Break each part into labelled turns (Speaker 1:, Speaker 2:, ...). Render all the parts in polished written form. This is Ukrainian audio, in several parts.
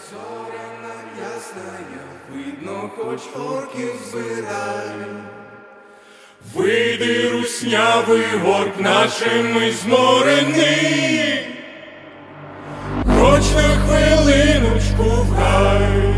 Speaker 1: зоряна ясная, видно, хоч орків збирай.
Speaker 2: Вийди, руснявий горб нашими зморений, хоч на хвилиночку в гай.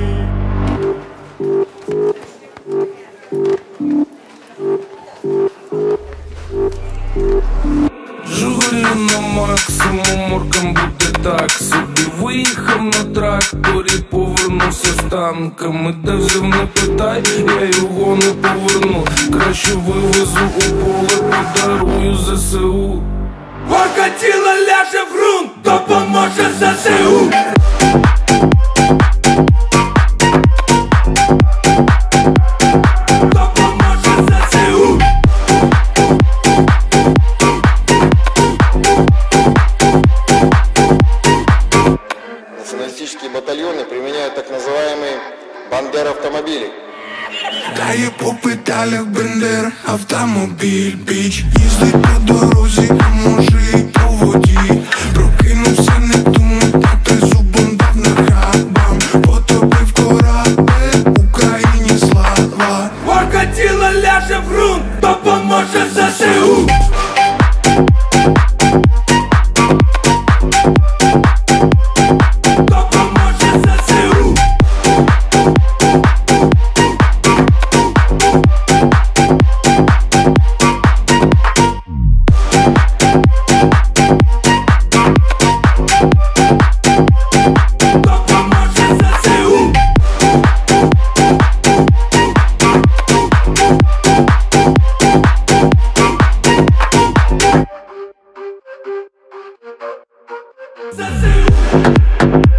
Speaker 3: Жигулі на максимум, оркам буде так собі. Виїхав на тракторі, повернувся з танками. Де взяв, не питай, я його не поверну. Краще вивезу у поле, подарую ЗСУ.
Speaker 1: Орка тіло ляже в ґрунт, допоможе ЗСУ.
Speaker 4: Националистические батальоны применяют так называемые бандер-автомобили.
Speaker 1: Дає по педалях бендер, автомобіль, біч. Їздить по дорозі, а може й по воді. Прокинувся, не думай, та ти зубом дав на хабам. Потопив корабель, Україні слава. Орка тіло ляже в ґрунт, допоможе ЗСУ. ЗСУ.